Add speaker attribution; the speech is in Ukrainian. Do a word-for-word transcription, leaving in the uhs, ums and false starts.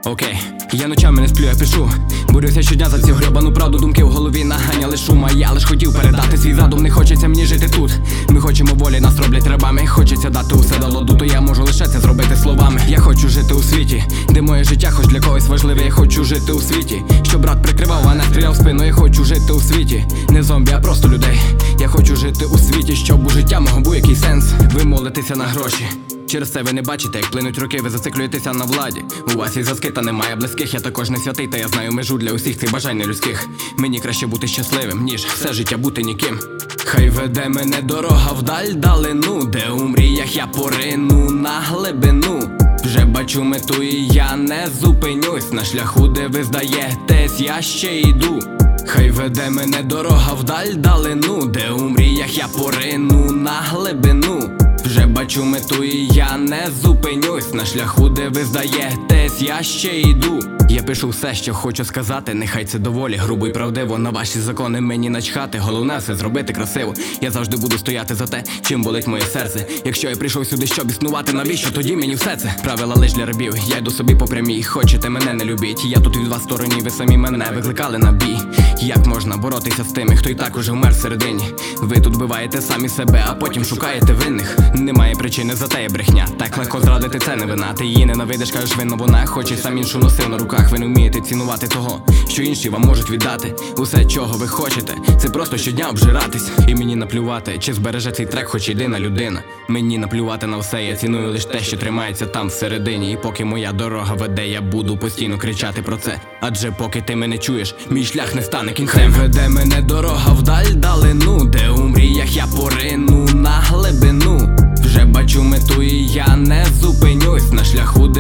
Speaker 1: Окей, я ночами не сплю, я пишу. Борюся щодня за цю гребану правду. Думки в голові наганяли шума. Я лиш хотів передати свій задум. Не хочеться мені жити тут. Ми хочемо волі, нас роблять рабами. Хочеться дати усе до ладу, то я можу лише це зробити словами. Я хочу жити у світі, де моє життя хоч для когось важливе. Я хочу жити у світі, щоб брат прикривав, а не стріляв в спину. Я хочу жити у світі, не зомбі, а просто людей. Я хочу жити у світі, щоб у життя мого був якийсь сенс. Ви молитеся на гроші, через це ви не бачите, як плинуть роки, ви зациклюєтеся на владі. У вас є зв'язки, та немає близьких. Я також не святий, та я знаю межу для усіх цих бажань нелюдських. Мені краще бути щасливим, ніж все життя бути ніким. Хай веде мене дорога вдаль далину, де у мріях я порину на глибину. Вже бачу мету і я не зупинюсь на шляху, де ви здаєтесь, я ще йду. Хай веде мене дорога вдаль далину, де у мріях я порину на глибину. Вже бачу мету і я не зупинюсь на шляху, де ви здаєтесь, я ще йду. Я пишу все, що хочу сказати, нехай це доволі грубо і правдиво. На ваші закони мені начхати, головне все зробити красиво. Я завжди буду стояти за те, чим болить моє серце. Якщо я прийшов сюди, щоб існувати, навіщо тоді мені все це? Правила лиш для рабів, я йду собі по прямій. Хочете мене не любіть, я тут від вас стороні, ви самі мене викликали на бій. Як можна боротися з тими, хто і так уже вмер всередині? Ви тут биваєте самі себе, а потім шукаєте винних. Немає причини, за те є брехня. Так легко зрадити, це не вина. Ти її ненавидиш, кажеш винна вона. Хоч і сам іншу носив на руках. Ви не вмієте цінувати того, що інші вам можуть віддати. Усе, чого ви хочете, це просто щодня обжиратись. І мені наплювати, чи збереже цей трек хоч єдина людина. Мені наплювати на все, я ціную лише те, що тримається там всередині. І поки моя дорога веде, я буду постійно кричати про це. Адже поки ти мене чуєш, мій шлях не стане кінцем. Веде мене дорога вдаль далину, де у мріях я порину на глибину. Вже бачу мету і я не зупинюсь на шляху,